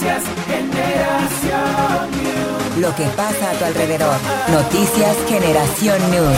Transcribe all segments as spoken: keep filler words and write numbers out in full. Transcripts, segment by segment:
Noticias Generación News. Lo que pasa a tu alrededor. Noticias Generación News.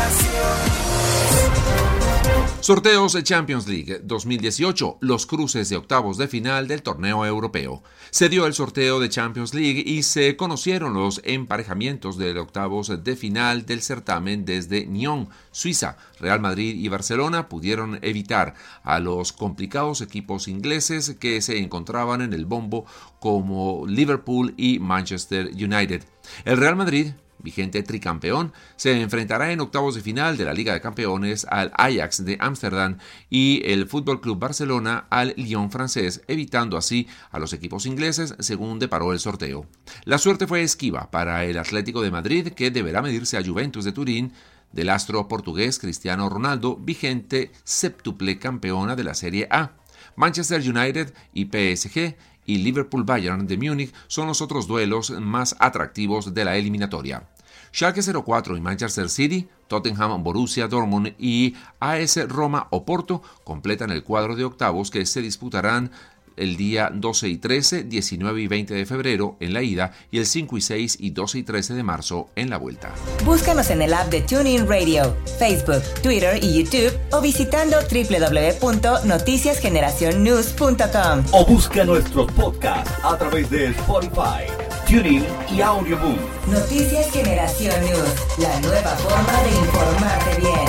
Sorteos de Champions League dos mil dieciocho, los cruces de octavos de final del torneo europeo. Se dio el sorteo de Champions League y se conocieron los emparejamientos de octavos de final del certamen desde Nyon, Suiza. Real Madrid y Barcelona pudieron evitar a los complicados equipos ingleses que se encontraban en el bombo como Liverpool y Manchester United. El Real Madrid, vigente tricampeón, se enfrentará en octavos de final de la Liga de Campeones al Ajax de Ámsterdam y el F C Barcelona al Lyon francés, evitando así a los equipos ingleses según deparó el sorteo. La suerte fue esquiva para el Atlético de Madrid, que deberá medirse a Juventus de Turín del astro portugués Cristiano Ronaldo, vigente séptuple campeona de la Serie A. Manchester United y P S G y Liverpool-Bayern de Múnich son los otros duelos más atractivos de la eliminatoria. Schalke cero cuatro y Manchester City, Tottenham, Borussia Dortmund y A S Roma Oporto completan el cuadro de octavos que se disputarán el día doce y trece, diecinueve y veinte de febrero en la ida y el cinco y seis y doce y trece de marzo en la vuelta. Búscanos en el app de TuneIn Radio, Facebook, Twitter y YouTube o visitando doble u doble u doble u punto noticias generación news punto com. O busca nuestros podcasts a través de Spotify, TuneIn y Audioboom. Noticias Generación News, la nueva forma de informarte bien.